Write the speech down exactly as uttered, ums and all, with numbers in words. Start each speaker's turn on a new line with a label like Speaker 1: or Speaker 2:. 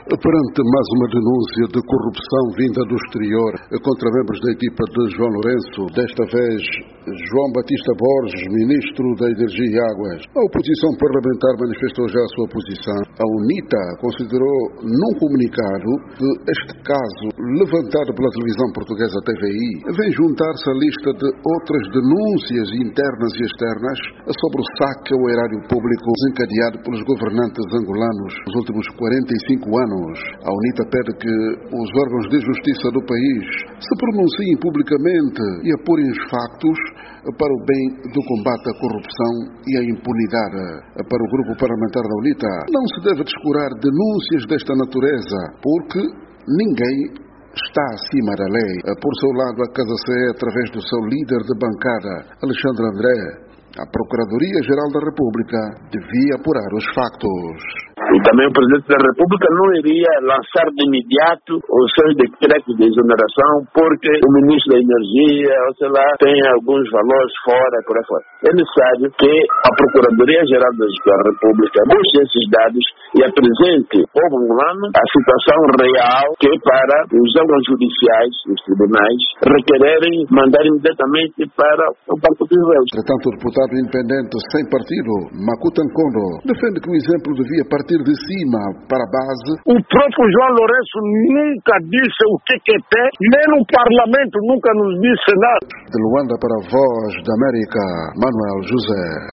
Speaker 1: Perante mais uma denúncia de corrupção vinda do exterior contra membros da equipa de João Lourenço, desta vez João Batista Borges, Ministro da Energia e Águas, a oposição parlamentar manifestou já a sua posição. A UNITA considerou num comunicado que este caso, levantado pela televisão portuguesa T V I, vem juntar-se à lista de outras denúncias internas e externas sobre o saque ao erário público desencadeado pelos governantes angolanos nos últimos quarenta e cinco anos. A UNITA pede que os órgãos de justiça do país se pronunciem publicamente e apurem os factos para o bem do combate à corrupção e à impunidade. Para o grupo parlamentar da UNITA, não se deve descurar denúncias desta natureza, porque ninguém está acima da lei. Por seu lado, a Casa C E, através do seu líder de bancada, Alexandre André, a Procuradoria-Geral da República devia apurar os factos.
Speaker 2: E também o Presidente da República não iria lançar de imediato os seus decretos de exoneração porque o Ministro da Energia, ou sei lá, tem alguns valores fora, por aí fora. É necessário que a Procuradoria-Geral da República busque esses dados e apresente ao povo angolano a situação real que para os órgãos judiciais, os tribunais, requererem mandar imediatamente para o Banco de Reis.
Speaker 1: Entretanto, o deputado independente sem partido, Makuta Nkondo, defende que o exemplo devia partir de cima para a base.
Speaker 3: O próprio João Lourenço nunca disse o que que tem, nem no parlamento nunca nos disse nada.
Speaker 1: De Luanda para a Voz da América, Manuel José.